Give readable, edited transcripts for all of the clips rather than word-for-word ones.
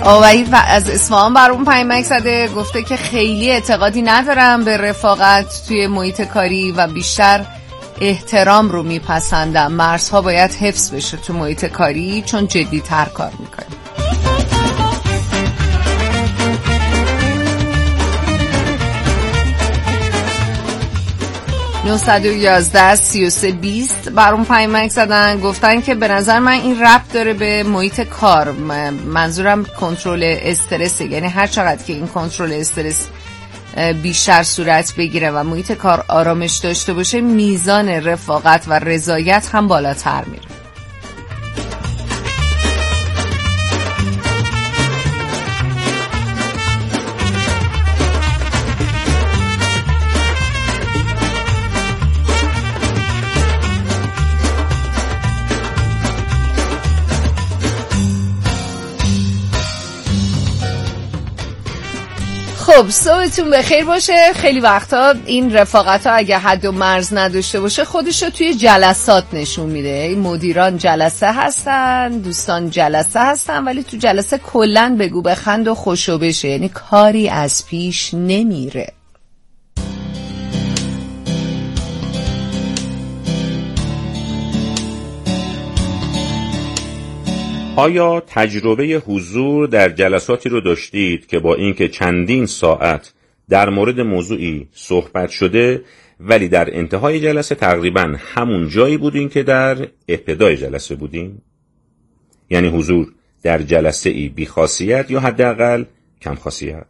آوایی از اصفهان برام پیامک زده، گفته که خیلی اعتقادی ندارم به رفاقت توی محیط کاری و بیشتر احترام رو میپسندم. مرزها باید حفظ بشه تو محیط کاری چون جدی تر کار میکنه. 911-33-20 برام پیامک زدن، گفتن که به نظر من این ربط داره به محیط کار. منظورم کنترل استرسه، یعنی هر چقدر که این کنترل استرس بیشتر صورت بگیره و محیط کار آرامش داشته باشه، میزان رفاقت و رضایت هم بالاتر میره. خب صبحتون بخیر باشه. خیلی وقتا این رفاقت ها اگه حد و مرز نداشته باشه خودش رو توی جلسات نشون میده. مدیران جلسه هستن، دوستان جلسه هستن، ولی تو جلسه کلن بگو بخند و خوشو بشه، یعنی کاری از پیش نمیره. آیا تجربه حضور در جلساتی رو داشتید که با اینکه چندین ساعت در مورد موضوعی صحبت شده ولی در انتهای جلسه تقریباً همون جایی بودین که در ابتدای جلسه بودین؟ یعنی حضور در جلسه ای بی خاصیت یا حداقل کم خاصیت.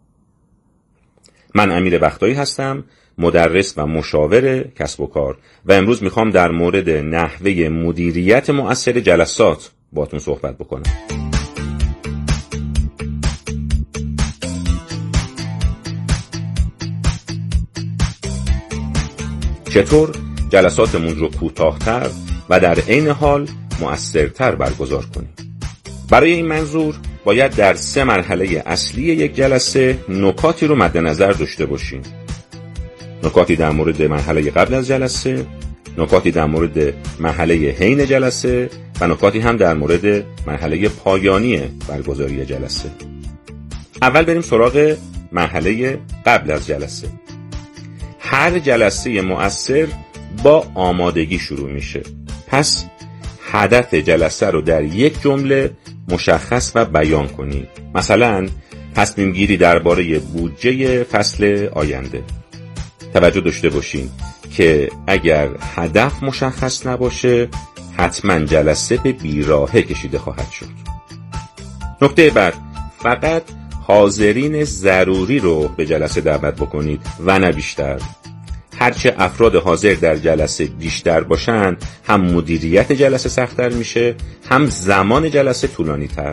من امیر بختایی هستم، مدرس و مشاور کسب و کار، و امروز میخوام در مورد نحوه مدیریت مؤثر جلسات باهاتون صحبت بکنم. چطور جلساتمون رو کوتاه‌تر و در عین حال مؤثرتر برگزار کنیم؟ برای این منظور باید در 3 مرحله اصلی یک جلسه نکاتی رو مد نظر داشته باشیم. نکاتی در مورد مرحله قبل از جلسه، نکاتی در مورد مرحله حین جلسه و نکاتی هم در مورد مرحله پایانی برگزاری جلسه. اول بریم سراغ مرحله قبل از جلسه. هر جلسه مؤثر با آمادگی شروع میشه. پس هدف جلسه رو در یک جمله مشخص و بیان کنید. مثلا تصمیم گیری درباره بودجه فصل آینده. توجه داشته باشین که اگر هدف مشخص نباشه حتما جلسه به بیراهه کشیده خواهد شد. نکته بعد، فقط حاضرین ضروری رو به جلسه دعوت بکنید و نه بیشتر. هرچه افراد حاضر در جلسه بیشتر باشن هم مدیریت جلسه سخت‌تر میشه، هم زمان جلسه طولانی تر.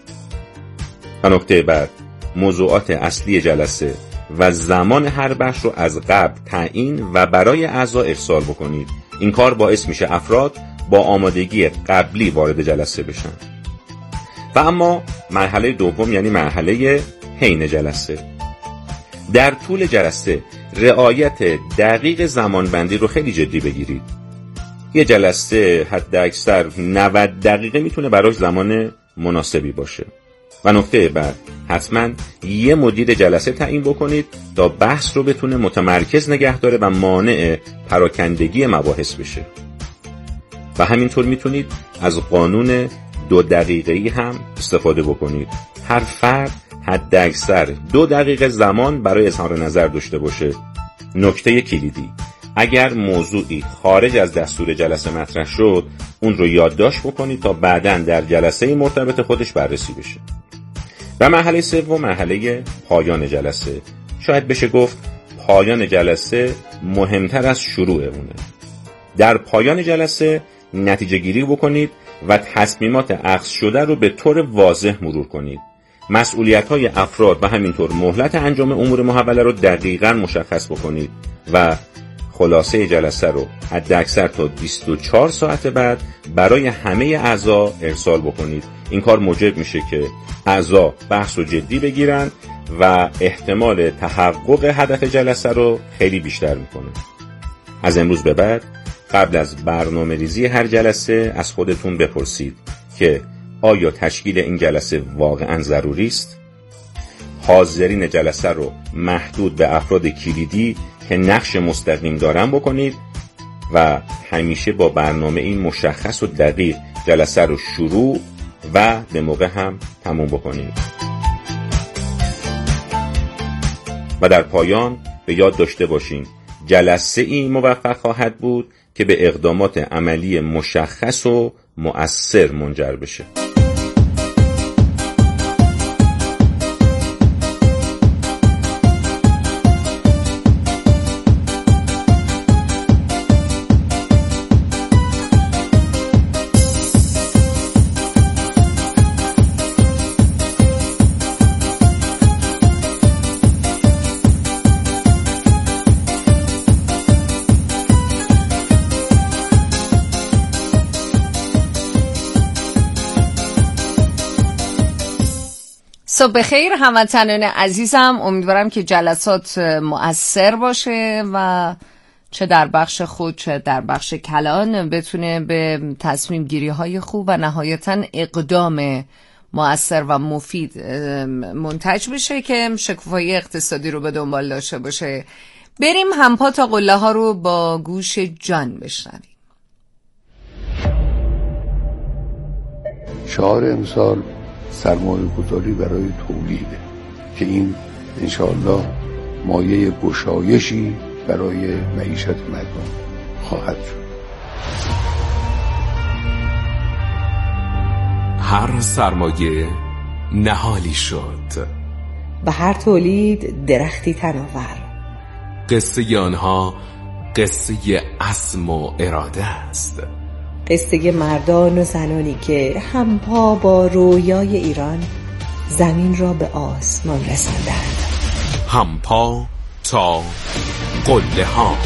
و نکته بعد، موضوعات اصلی جلسه و زمان هر بخش رو از قبل تعیین و برای اعضا ارسال بکنید. این کار باعث میشه افراد با آمادگی قبلی وارد جلسه بشن. و اما مرحله دوم یعنی مرحله حین جلسه. در طول جلسه رعایت دقیق زمانبندی رو خیلی جدی بگیرید. یه جلسه حد اکثر 90 دقیقه میتونه براش زمان مناسبی باشه. و نکته بعد، حتما یه مدیر جلسه تعیین بکنید تا بحث رو بتونه متمرکز نگه داره و مانع پراکندگی مباحث بشه. و همینطور میتونید از قانون 2 دقیقه‌ای هم استفاده بکنید. هر فرد حد اکثر 2 دقیقه زمان برای اظهار نظر داشته باشه. نکته کلیدی، اگر موضوعی خارج از دستور جلسه مطرح شد اون رو یادداشت بکنید تا بعداً در جلسه مرتبط خودش بررسی بشه. و مرحله سوم مرحله پایان جلسه. شاید بشه گفت پایان جلسه مهمتر از شروع اونه. در پایان جلسه نتیجه گیری بکنید و تصمیمات اخذ شده رو به طور واضح مرور کنید. مسئولیت‌های افراد و همینطور مهلت انجام امور محوله رو دقیقاً مشخص بکنید و خلاصه جلسه رو حد اکثر تا 24 ساعت بعد برای همه اعضا ارسال بکنید. این کار موجب میشه که اعضا بحث رو جدی بگیرن و احتمال تحقق هدف جلسه رو خیلی بیشتر میکنه. از امروز به بعد قبل از برنامه ریزی هر جلسه از خودتون بپرسید که آیا تشکیل این جلسه واقعا ضروری است؟ حاضرین جلسه رو محدود به افراد کلیدی که نقش مستقیم دارن بکنید و همیشه با برنامه این مشخص و دقیق جلسه رو شروع و به موقع هم تموم بکنید. و در پایان به یاد داشته باشین جلسه این موفق خواهد بود که به اقدامات عملی مشخص و مؤثر منجر بشه. صبح بخیر هموطنان عزیزم، امیدوارم که جلسات مؤثر باشه و چه در بخش خود چه در بخش کلان بتونه به تصمیم گیری های خوب و نهایتاً اقدام مؤثر و مفید منتج بشه که شکوفایی اقتصادی رو به دنبال داشته باشه. بریم همپا تا قله ها رو با گوش جان بشنویم. شعار امسال سرمایه گذاری برای تولیده که این انشاءالله مایه گشایشی برای معیشت مردم خواهد شد. هر سرمایه نهالی شد و هر تولید درختی تناور. قصه آنها قصه عزم و اراده است، قصه مردان و زنانی که همپا با رویای ایران زمین را به آسمان رساندند. همپا تا قله ها.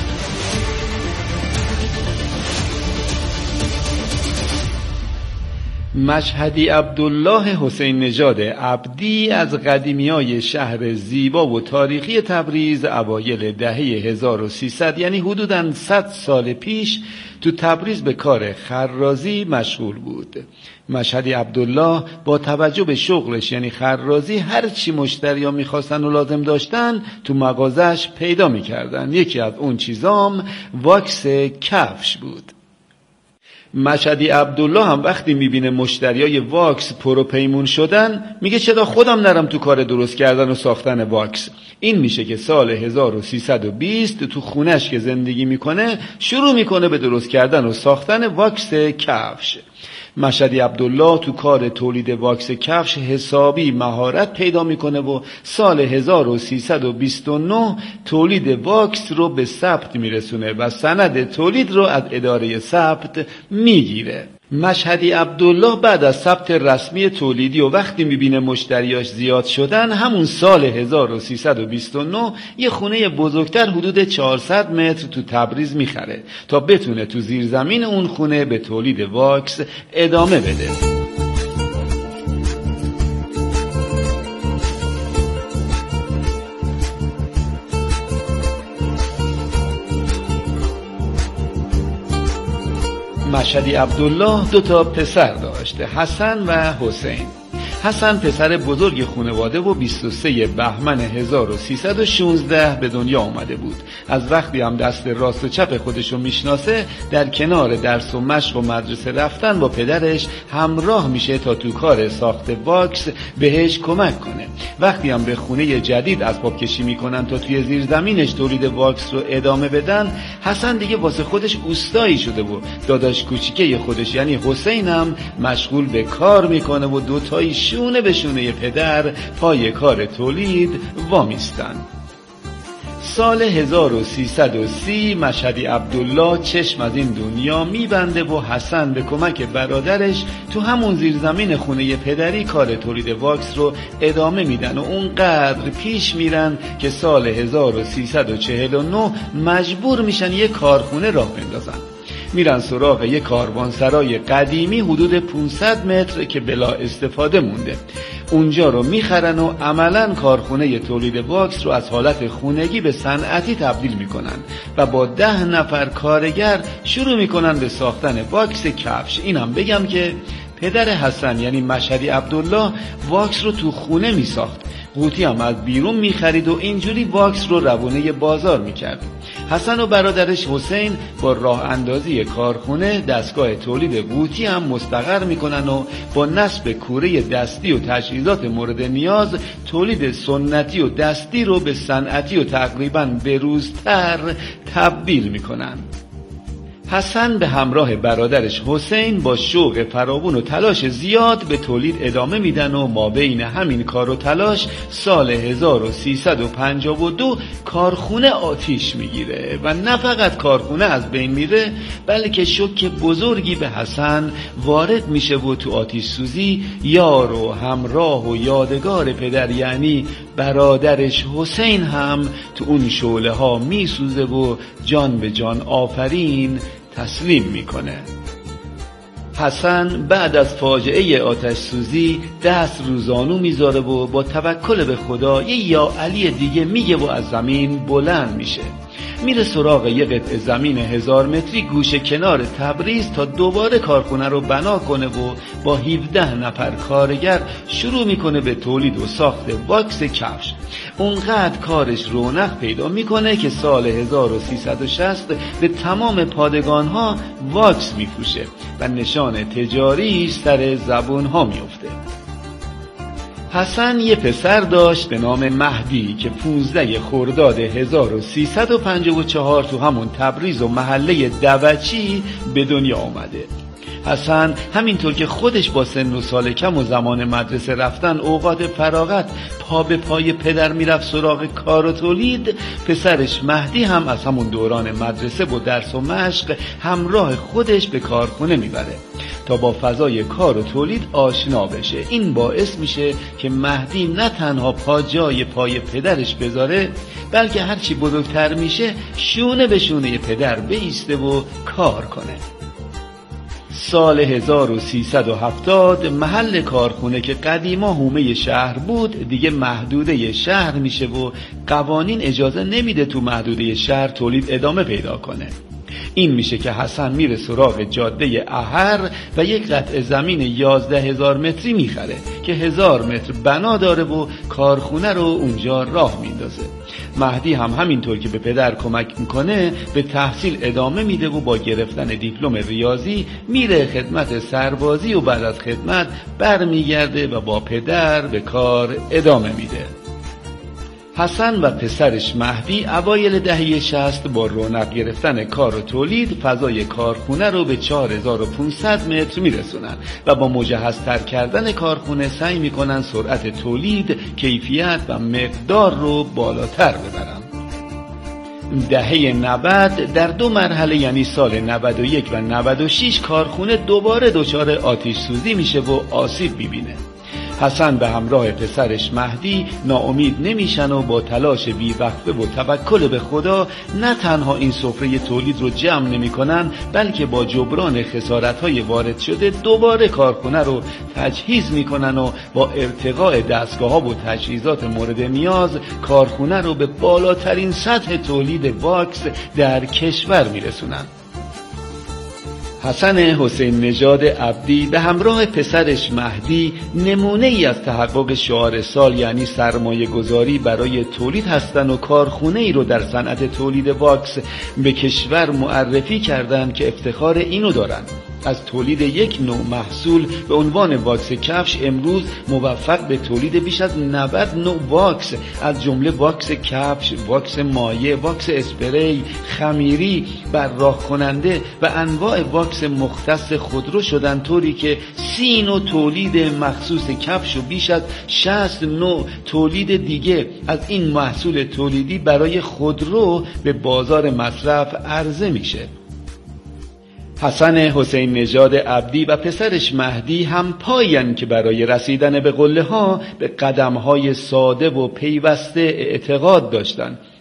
مشهدی عبدالله حسین نژاد عبدی از قدیمیای شهر زیبا و تاریخی تبریز اوایل دهه 1300 یعنی حدوداً 100 سال پیش تو تبریز به کار خرازی مشغول بود. مشهدی عبدالله با توجه به شغلش یعنی خرازی هر چی مشتریا میخواستن و لازم داشتن تو مغازش پیدا میکردن. یکی از اون چیزام واکس کفش بود. مشهدی عبدالله هم وقتی میبینه مشتریای واکس پرو پیمون شدن میگه چرا خودم نرم تو کار درست کردن و ساختن واکس. این میشه که سال 1320 تو خونش که زندگی میکنه شروع میکنه به درست کردن و ساختن واکس کفش. مشهدی عبدالله تو کار تولید واکس کفش حسابی مهارت پیدا میکنه و سال 1329 تولید واکس رو به ثبت میرسونه و سند تولید رو از اداره ثبت میگیره. مشهدی عبدالله بعد از ثبت رسمی تولیدی و وقتی میبینه مشتریاش زیاد شدن همون سال 1329 یه خونه بزرگتر حدود 400 متر تو تبریز میخره تا بتونه تو زیرزمین اون خونه به تولید واکس ادامه بده. مشهدی عبدالله 2 پسر داشته، حسن و حسین. حسن پسر بزرگ خانواده و 23 بهمن 1316 به دنیا آمده بود. از وقتی هم دست راست و چپ خودشو میشناسه در کنار درس و مشق و مدرسه رفتن با پدرش همراه میشه تا تو کار ساخت واکس بهش کمک کنه. وقتی هم به خونه جدید اسباب کشی میکنن تا توی زیرزمینش تولید واکس رو ادامه بدن، حسن دیگه واسه خودش اوستایی شده و داداش کوچیکه خودش یعنی حسین هم مشغول به کار میکنه و دوتایی شونه به شونه پدر پای کار تولید وامیستن. سال 1330 مشهدی عبدالله چشم از این دنیا میبنده و حسن به کمک برادرش تو همون زیرزمین خونه پدری کار تولید واکس رو ادامه میدن و اونقدر پیش میرن که سال 1349 مجبور میشن یه کارخونه راه بندازن. میرن سراغ یک کاروانسرای قدیمی حدود 500 متر که بلا استفاده مونده. اونجا رو میخرن و عملاً کارخونه تولید واکس رو از حالت خونگی به صنعتی تبدیل میکنن و با 10 نفر کارگر شروع میکنن به ساختن واکس کفش. اینم بگم که پدر حسن یعنی مشهدی عبدالله واکس رو تو خونه می ساخت. قوطی هم از بیرون می خرید و اینجوری واکس رو روونه بازار می کرد. حسن و برادرش حسین با راه اندازی کارخونه دستگاه تولید قوطی هم مستقر می کنن و با نصب کوره دستی و تجهیزات مورد نیاز تولید سنتی و دستی رو به صنعتی و تقریباً بروزتر تبدیل می کنن. حسن به همراه برادرش حسین با شوق فراوون و تلاش زیاد به تولید ادامه میدن و ما بین همین کار و تلاش سال 1352 کارخونه آتیش میگیره و نه فقط کارخونه از بین میره بلکه شوک بزرگی به حسن وارد میشه و تو آتیش سوزی یار و همراه و یادگار پدر یعنی برادرش حسین هم تو اون شعله ها میسوزه و جان به جان آفرین تسلیم میکنه. حسن بعد از فاجعه آتش سوزی دست روزانو میذاره و با توکل به خدا یه یا علی دیگه میگه و از زمین بلند میشه. میره سراغ یه قطعه زمین 1000 متری گوشه کنار تبریز تا دوباره کارخونه رو بنا کنه و با 17 نفر کارگر شروع میکنه به تولید و ساخت واکس کفش. اونقدر کارش رونق پیدا میکنه که سال 1360 به تمام پادگانها واکس میفروشه و نشان تجاریش سر زبونها میفته. حسن یه پسر داشت به نام مهدی که 15 خرداد 1354 تو همون تبریز و محله دوچی به دنیا آمده. حسن همینطور که خودش با سن و سال کم و زمان مدرسه رفتن اوقات فراغت پا به پای پدر میرفت سراغ کار و تولید، پسرش مهدی هم از همون دوران مدرسه و درس و مشق همراه خودش به کارخونه میبره تا با فضای کار و تولید آشنا بشه. این باعث میشه که مهدی نه تنها پا جای پای پدرش بذاره بلکه هرچی بزرگتر میشه شونه به شونه پدر بایسته و کار کنه. سال 1370 محل کارخونه که قدیما حومه شهر بود دیگه محدوده شهر میشه و قوانین اجازه نمیده تو محدوده شهر تولید ادامه پیدا کنه. این میشه که حسن میره سراغ جاده احر و یک قطعه زمین 11000 متری میخره که 1000 متر بنا داره و کارخونه رو اونجا راه میندازه. مهدی هم همینطور که به پدر کمک میکنه به تحصیل ادامه میده و با گرفتن دیپلم ریاضی میره خدمت سربازی و بعد از خدمت برمیگرده و با پدر به کار ادامه میده. حسن و پسرش مهدی اوایل دهه 60 با رونق گرفتن کار و تولید فضای کارخونه رو به 4500 متر میرسونن و با مجهزتر کردن کارخونه سعی میکنن سرعت تولید، کیفیت و مقدار رو بالاتر ببرن. دهه 90 در 2 مرحله یعنی سال 91 و 96 کارخونه دوباره دچار آتش سوزی میشه و آسیب میبینه. حسن به همراه پسرش مهدی ناامید نمیشن و با تلاش بی‌وقفه و توکل به خدا نه تنها این سفره تولید رو جمع نمی‌کنن بلکه با جبران خسارت‌های وارد شده دوباره کارخونه رو تجهیز می‌کنن و با ارتقاء دستگاه‌ها و تجهیزات مورد نیاز کارخونه رو به بالاترین سطح تولید واکس در کشور میرسونن. حسن حسین نژاد عبدی به همراه پسرش مهدی نمونه ای از تحقق شعار سال یعنی سرمایه گذاری برای تولید هستن و کارخونه ای رو در صنعت تولید واکس به کشور معرفی کردن که افتخار اینو دارن. از تولید یک نوع محصول به عنوان واکس کفش امروز موفق به تولید بیش از 90 نوع واکس از جمله واکس کفش، واکس مایع، واکس اسپری، خمیری، براق کننده و انواع واکس مختص خودرو شدن، طوری که 30 نوع تولید مخصوص کفش و بیش از 60 نوع تولید دیگه از این محصول تولیدی برای خودرو به بازار مصرف عرضه میشه. حسن حسین نژاد عبدی و پسرش مهدی هم پایین که برای رسیدن به قله ها به قدم های ساده و پیوسته اعتقاد داشتند.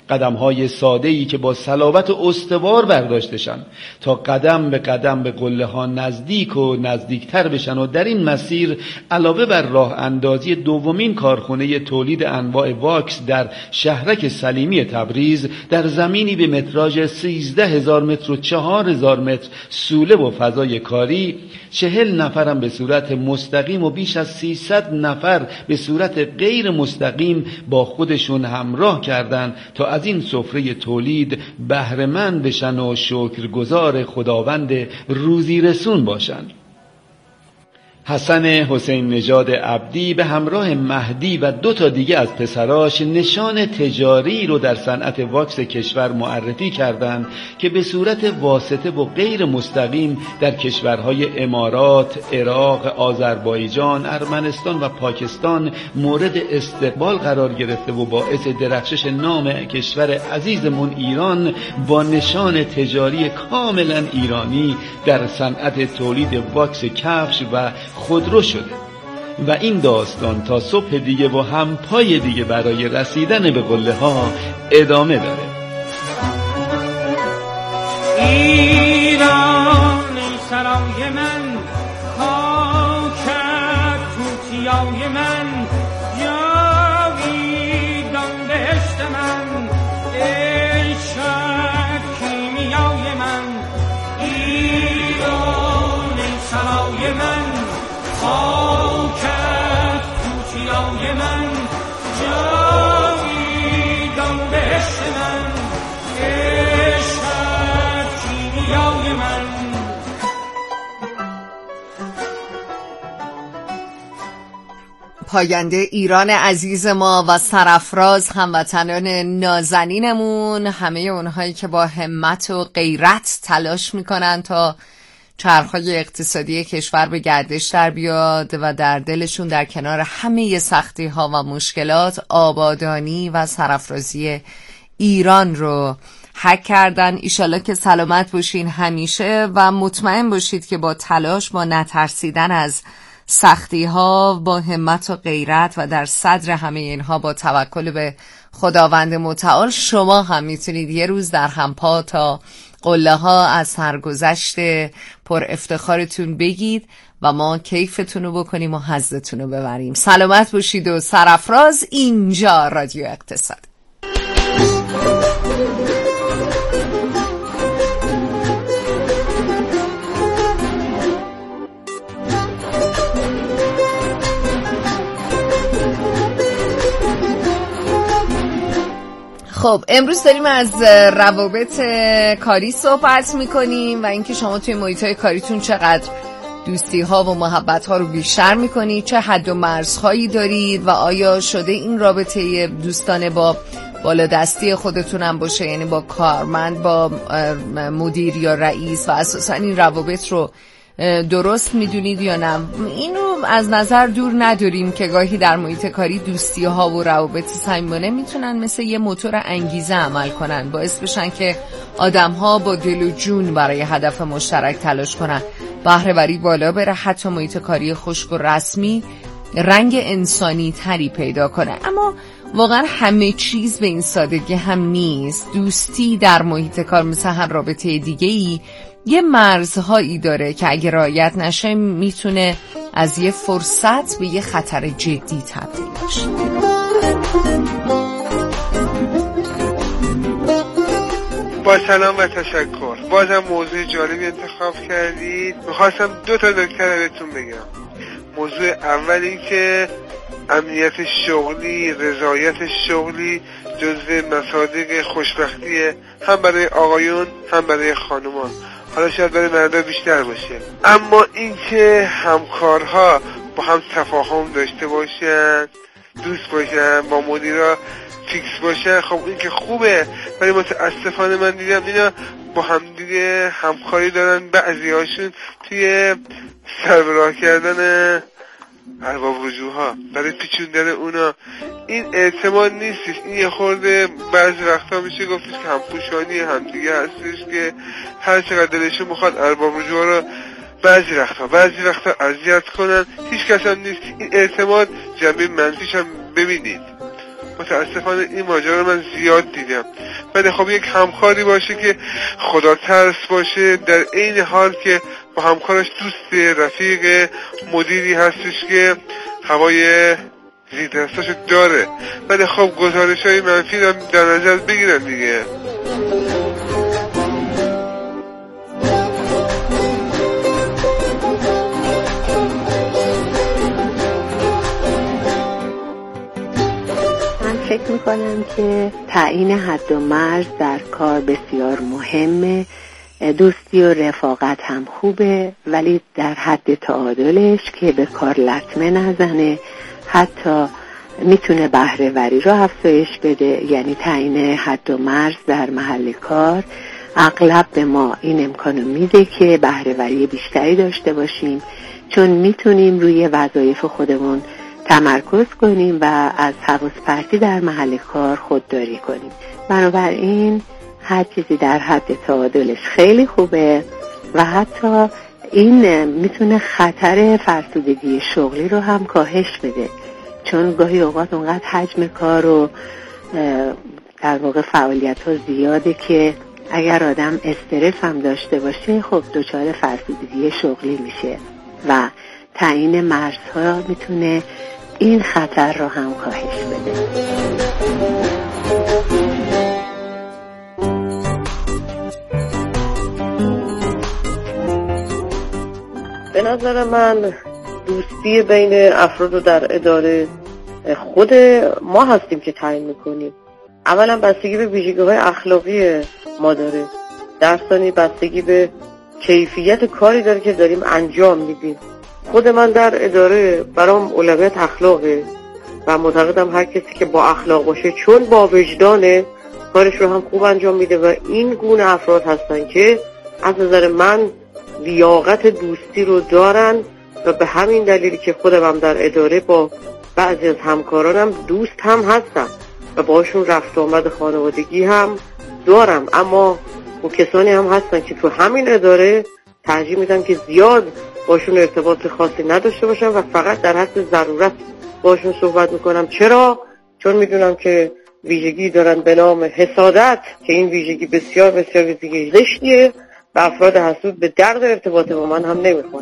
قدم‌های ساده‌ای که با صلابت استوار برداشتشن تا قدم به قدم به قله ها نزدیک و نزدیکتر بشن و در این مسیر علاوه بر راه اندازی دومین کارخانه تولید انواع واکس در شهرک سلیمی تبریز در زمینی به متراژ 13,000 متر و 4,000 متر سوله و فضای کاری 40 نفرم به صورت مستقیم و بیش از 300 نفر به صورت غیر مستقیم با خودشون همراه کردند تا از این سفره تولید بهره‌مند بشن و شکرگزار خداوند روزی رسون باشن. حسن حسین نژاد عبدی به همراه مهدی و 2 دیگه از پسراش نشان تجاری رو در صنعت واکس کشور معرفی کردند که به صورت واسطه و غیر مستقیم در کشورهای امارات، عراق، آذربایجان، ارمنستان و پاکستان مورد استقبال قرار گرفته و باعث درخشش نام کشور عزیزمون ایران با نشان تجاری کاملا ایرانی در صنعت تولید واکس کفش و خودرو شده و این داستان تا صبح دیگه و هم پای دیگه برای رسیدن به قله ها ادامه داره. ایران سرای من، خاکت توتیای من، جاویدان بهشت من، عشقت کیمیای من. ایران سرای من، خاکت توتیای من، جاویدان بهشت من، عشقت کیمیای من. پاینده ایران عزیز ما و سرافراز هموطنان نازنینمون، همه اونهایی که با همت و غیرت تلاش میکنن تا چرخهای اقتصادی کشور به گردش در بیاد و در دلشون در کنار همه سختی ها و مشکلات آبادانی و سرافرازی ایران رو حک کردن. ایشالله که سلامت باشین همیشه و مطمئن باشید که با تلاش، با نترسیدن از سختی ها، با همت و غیرت و در صدر همه اینها با توکل به خداوند متعال شما هم میتونید یه روز در همپا تا قله ها از سرگذشت پر افتخارتون بگید و ما کیفتون رو بکنیم و حظتون رو ببریم. سلامت باشید و سرافراز. اینجا رادیو اقتصاد. خب امروز داریم از روابط کاری صحبت میکنیم و اینکه شما توی محیط‌های کاریتون چقدر دوستی ها و محبت ها رو بیشتر میکنید، چه حد و مرزهایی دارید و آیا شده این رابطه دوستانه با بالادستی خودتونم باشه، یعنی با کارمند، با مدیر یا رئیس، و اساسا این روابط رو درست میدونید یا نه. اینو از نظر دور نداریم که گاهی در محیط کاری دوستی ها و روابط صمیمانه میتونن مثل یه موتور انگیزه عمل کنن، باعث بشن که آدم ها با دل و جون برای هدف مشترک تلاش کنن، بهره وری بالا بره، حتی محیط کاری خشک و رسمی رنگ انسانی تری پیدا کنه. اما واقعا همه چیز به این سادگی هم نیست. دوستی در محیط کار مثل هر رابطه دیگه‌ای یه مرزهایی داره که اگه رعایت نشه میتونه از یه فرصت به یه خطر جدی تبدیل بشه. با سلام و تشکر. بازم موضوع جالبی انتخاب کردید. میخواستم 2 نکته بهتون بگم. موضوع اول این که امنیت شغلی، رضایت شغلی جزو مصادیق خوشبختیه، هم برای آقایون هم برای خانومان. حالا شاید برای مردا بیشتر باشه. اما این که همکارها با هم تفاهم داشته باشن، دوست باشن، با مدیرا فیکس باشن، خب این که خوبه، ولی متاسفانه من دیدم اینا با هم دیگه همکاری دارن، بعضی هاشون توی سربراه کردن ارباب رجوع‌ها، برای پیچوندن اونا. این اعتماد نیستش. این یه خورده بعضی وقتا میشه گفتش که همپوشانی همدیگه هستش که هر چقدر دلشون میخواد ارباب رجوع‌ها رو بعضی وقتا اذیت کنن. هیچ کس هم نیست. این اعتماد جنبه منفیش هم ببینید. متاسفانه این ماجرا رو من زیاد دیدم. ولی خب یک همکاری باشه که خدا ترس باشه، در عین حال که با همکارش دوست رفیق مدیری هستش که هوای زیردستاشو داره. ولی خب گزارش‌های منفی رو در نظر بگیرن دیگه. فکر میکنم که تعیین حد و مرز در کار بسیار مهمه. دوستی و رفاقت هم خوبه، ولی در حد تعادلش که به کار لطمه نزنه، حتی میتونه بهره وری رو افزایش بده. یعنی تعیین حد و مرز در محل کار اغلب به ما این امکانو میده که بهره وری بیشتری داشته باشیم، چون میتونیم روی وظایف خودمون تمرکز کنیم و از حواس پرتی در محل کار خودداری کنیم. بنابراین هر چیزی در حد تعادلش خیلی خوبه و حتی این میتونه خطر فرسودگی شغلی رو هم کاهش بده، چون گاهی اوقات اونقدر حجم کار و در واقع فعالیت ها زیاده که اگر آدم استرس هم داشته باشه خب دچار فرسودگی شغلی میشه و تعیین مرزها میتونه این خطر رو هم کاهش بده. به نظر من دوستی بین افراد رو در اداره خود ما هستیم که تعیین میکنیم. اولا بستگی به ویژگی‌های اخلاقی ما داره، در ثانی بستگی به کیفیت کاری داره که داریم انجام میدیم. خود من در اداره برام اولویت اخلاقه و معتقدم هر کسی که با اخلاق باشه چون با وجدانه کارش رو هم خوب انجام میده و این گونه افراد هستن که از نظر من لیاقت دوستی رو دارن و به همین دلیلی که خودم هم در اداره با بعضی از همکارانم دوست هم هستم و باشون رفت آمد خانوادگی هم دارم، اما و کسانی هم هستن که تو همین اداره ترجیح میدم که زیاد باشون ارتباط خاصی نداشته باشم و فقط در حد ضرورت باشون صحبت میکنم. چرا؟ چون میدونم که ویژگی دارن به نام حسادت که این ویژگی بسیار بسیار ویژگی زشتیه و افراد حسود به درد ارتباط با من هم نمیخوره.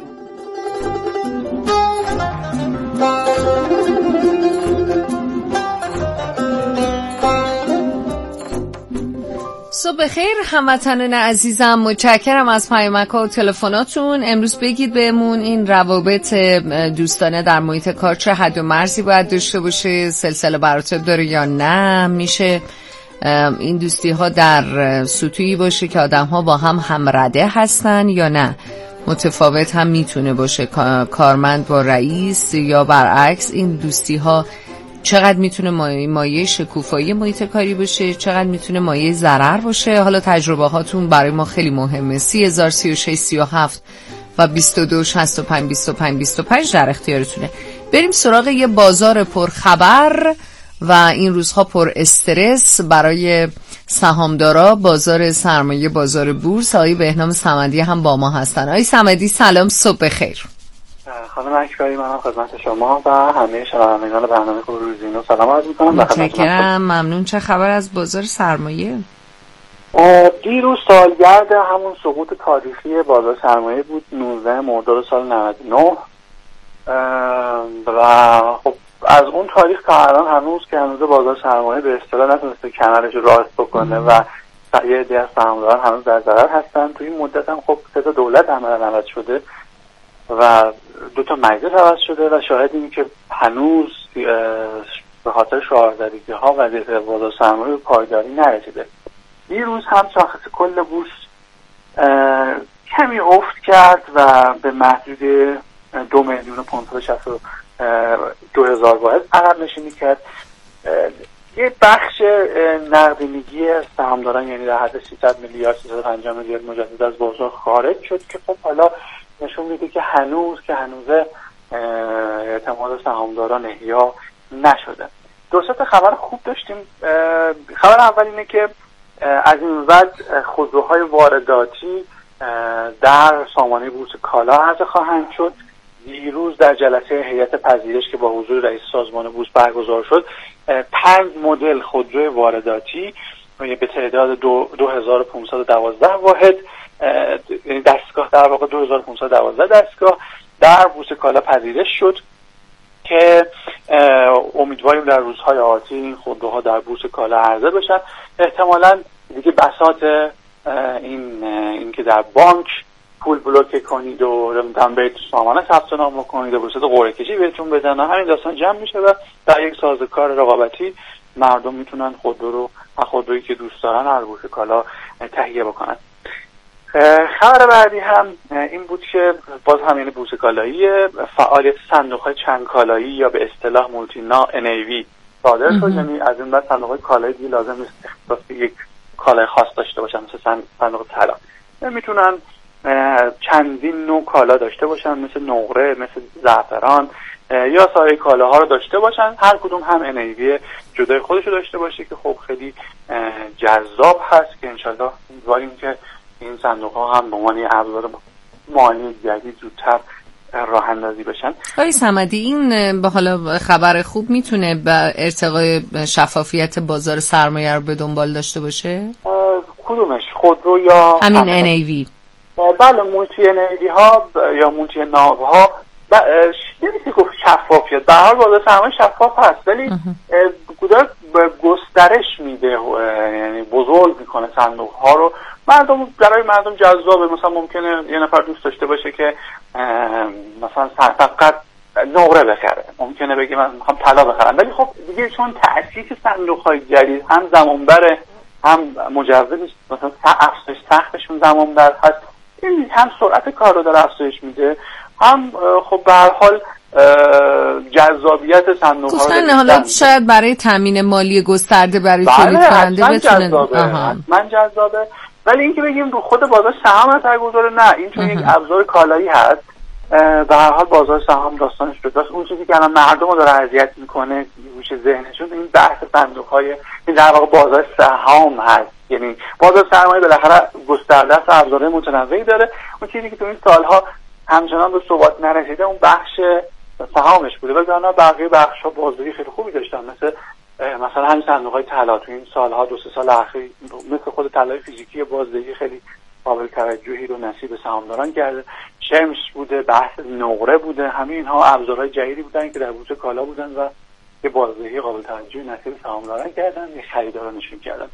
صبح بخیر هموطنان عزیزم، متشکرم از پیامک‌ها و تلفناتون. امروز بگید بهمون این روابط دوستانه در محیط کار چه حد و مرزی باید داشته باشه؟ سلسله مراتب داره یا نه؟ میشه این دوستی ها در سطوحی باشه که آدم ها با هم رده هستن یا نه؟ متفاوت هم میتونه باشه، کارمند با رئیس یا برعکس. این دوستی ها چقدر میتونه مایه شکوفایی محیط کاری باشه، چقدر میتونه مایه ضرر باشه؟ حالا تجربه هاتون برای ما خیلی مهمه. 30,000 36 37 و 22 65 25 25 در اختیارتونه. بریم سراغ یه بازار پر خبر و این روزها پر استرس برای سهامدارا. بازار سرمایه، بازار بورس. آقای بهنام صمدی هم با ما هستن. آقای صمدی سلام، صبح بخیر. خانم اکبری، منم خدمت شما و همه شنوندگان برنامه روزینو سلام عرض می‌کنم. متشکرم، ممنون. چه خبر از بازار سرمایه؟ دیروز سالگرد همون سقوط تاریخی بازار سرمایه بود، 19 مرداد سال 99 و خب از اون تاریخ تا الان هنوز که هنوز بازار سرمایه به اصطلاح نتونسته کمرش رو راست بکنه و یه عده از سهامداران هنوز در ضرر هستن. توی این مدت هم خب سه تا دولت عملاً عوض شده و 2 مجلس عوض شده و شاهد این که هنوز به خاطر شعارزدگی ها وضعیت بازار سرمایه به پایداری نرسیده. دیروز هم شاخص کل بورس کمی افت کرد و به محدود 2,562,000 واحد عقب نشینی کرد. یه بخش نقدینگی سهامداران، یعنی در حد 300 میلیارد 350 میلیارد مجدد از بازار خارج شد که خب حالا نشون میده که هنوز اعتماد سهامداران احیا نشده. 2 خبر خوب داشتیم. خبر اول اینه که از این بعد خودروهای وارداتی در سامانه بورس کالا عرضه خواهند شد دیروز در جلسه هیئت پذیرش که با حضور رئیس سازمان بورس برگزار شد 5 مدل خودروی وارداتی به تعداد 2512 واحد دستگاه، در واقع 2512 دستگاه در بورس کالا پذیرش شد که امیدواریم در روزهای آتی این خودروها در بورس کالا عرضه بشن. احتمالاً دیگه بساط این که در بانک پول بلوکه کنید و نمیدونم برید تو سامانه ثبت نام کنید و بساط قرعه کشی بهتون بدن، همین داستان جمع میشه و در یک سازوکار رقابتی مردم میتونن خودرویی که دوست دارن از بورس کالا تهیه بکنن. خبر بعدی هم این بود که باز هم یعنی بورس کالایی فعالیت صندوق‌های چند کالایی یا به اصطلاح مولتی NAV صادر شد. یعنی از این بعد صندوق‌های کالایی دیگه لازم نیست اختصاص به یک کالای خاص داشته باشن، مثل صندوق طلا میتونن چندین نوع کالا داشته باشن، مثل نقره، مثل زعفران یا سایر کالاها رو داشته باشن، هر کدوم هم NAV جدای خودش رو داشته باشه که خب خیلی جذاب هست که انشالله امیدواریم که این صندوق ها هم به عنوان ابزار مالی جدید زودتر راه اندازی بشن. آقای صمدی، این به حالا خبر خوب میتونه به ارتقای شفافیت بازار سرمایه رو به دنبال داشته باشه؟ کدومش؟ خودرو یا همین NAV؟ بله، مولتی NAV ها یا مولتی ناو ها نمیشه گفت شفافیت، به هر حال بازار سرمایه شفاف هست ولی داره گسترش میده، یعنی بزرگ میکنه صندوق ها رو، برای مردم جذابه. مثلا ممکنه یه نفر دوست داشته باشه که مثلا فقط نقره بخره، ممکنه بگه من میخوام طلا بخرم، ولی خب دیگه چون تأسیس صندوق های جدید هم زمانبره هم مجوز مثلا افزایش سختشون زمانبر هست، این هم سرعت کار رو داره افزایش میده، هم خب به هر حال جذابیت صندوق ها گفتن حالا شاید برای تامین مالی گسترده برای تولید کننده بتونه من جذابه. ولی اینکه بگیم رو خود بازار سهام اثر گذاره، نه، این چون یک ابزار کالایی هست به هر حال بازار سهام داستانش جداست. اون چیزی که الان مردم رو داره اذیت میکنه گوشه ذهنشون این بحث صندوق های در واقع بازار سهام هست. یعنی بازار سرمایه بالاخره گسترده است، ابزارهای متنوعی داره. اون چیزی که تو این سالها همچنان به ثبات نرسیده اون بخش سهامش بوده، وگرنه بقیه بخش‌ها بازدهی خیلی خوبی داشتن، مثلا همین صندوق‌های طلا تو این سالها 2-3 سال اخیر مثل خود طلای فیزیکی بازدهی خیلی قابل توجهی رو نصیب سهامداران کرده. شمس بوده، بحث نقره بوده، همه اینها ابزارهای جدیدی بودن که در بورس کالا بودن و یه بازدهی قابل توجهی نصیب سهامداران کردن، یه خریدارانشون کردن.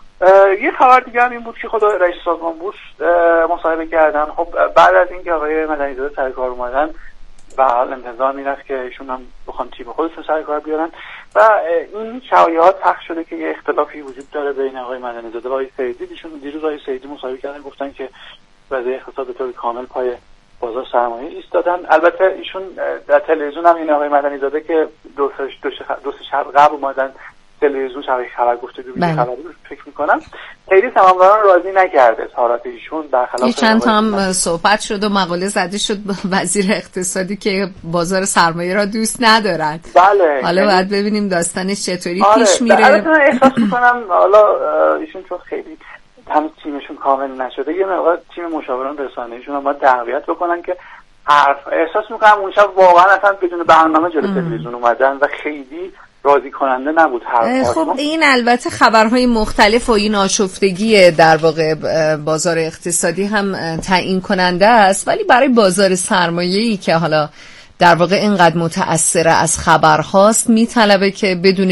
یه خبر دیگه هم این بود که خود رئیس سازمان بورس مصاحبه کردن. خب بعد از اینکه آقای مدنی‌زاده سر کار اومدن و حال انتظار میرفت که ایشون هم بخوان تیم خودشون سر کار بیارن و این شایعات پخش شده که یه اختلافی وجود داره بین آقای مدنی‌زاده و آقای سیدی. ایشون دیروز آقای سیدی مصاحبه کردن، گفتن که وضعیت اقتصاد به طور کامل پای بازار سرمایه ایستادن. البته ایشون در تلویزیون هم این آقای مدنی‌زاده که دو سه شب قبل اومدن تلویزیون خبر گفتگو خبری رو فکر می‌کنم خیلی سهامداران راضی نکرده اظهارات ایشون، برخلاف چند تا هم صحبت شد و مقاله زده شد با وزیر اقتصادی که بازار سرمایه را دوست ندارد. بله، حالا باید ببینیم داستانش چطوری پیش میره. البته من احساس می‌کنم حالا ایشون چون خیلی هم تیمشون کامل نشده، یه مقدار تیم مشاوران رسانه‌ایشون هم باید تقویت بکنن که احساس می‌کنم اون شب واقعا اصلا بدون برنامه جلوی تلویزیون اومدن و خیلی راضی کننده نبود خب این البته خبرهای مختلف و این آشفتگی در واقع بازار اقتصادی هم تعیین کننده است، ولی برای بازار سرمایه‌ای که حالا در واقع اینقدر متأثر از خبرهاست میطلبه که بدون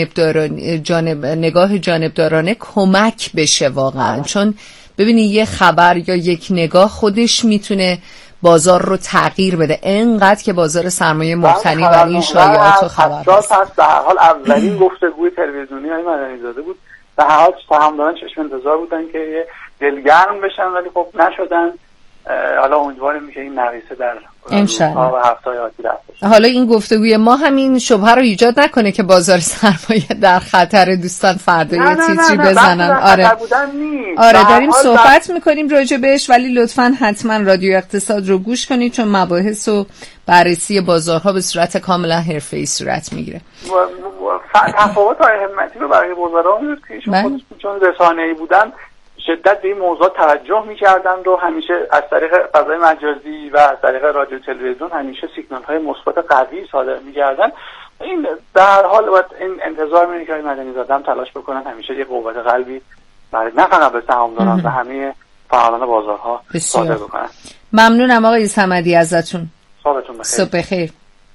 نگاه جانبدارانه کمک بشه واقعا. چون ببینی یه خبر یا یک نگاه خودش میتونه بازار رو تغییر بده، اینقدر که بازار سرمایه مبتنی بر این شایعات و خبر هست. به هر حال اولین گفتگوی تلویزیونی های مدنی‌زاده بود، به هر حال سهامداران چشم انتظار بودن که دلگرم بشن ولی خب نشدن. حالا امیدواریم که این نویسه در روزها و هفته‌های آتی رفت. حالا این گفتگوی ما همین شبهه رو ایجاد نکنه که بازار سرمایه در خطر. دوستان فردا یه تیتری بزنن. آره داریم صحبت میکنیم راجع بهش، ولی لطفاً حتما رادیو اقتصاد رو گوش کنید چون مباحث و بررسی بازارها به صورت کاملا حرفه‌ای صورت میگیره. تفاوت های همتی رو برای بازارها میاد که ایشون خودشون چون رسانه‌ای بودن شدت به این موضوع توجه می‌کردند و همیشه از طریق فضای مجازی و از طریق رادیو تلویزیون همیشه سیگنال‌های مثبت قوی صادر می‌کردند. این در حال باید این انتظار می‌کنه که مدنی‌زاده هم تلاش بکنن همیشه یه قوت قلبی برای نه فقط به سهامداران و همه فعالان بازارها صادر بکنن. ممنونم آقای صمدی ازتون. صبحتون بخیر. صبح بخیر.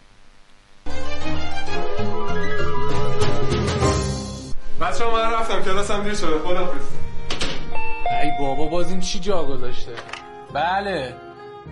بچه‌ها من رفتم کلاسم دیر شده. خداحافظ. ای بابا باز این چی جا گذاشته؟ بله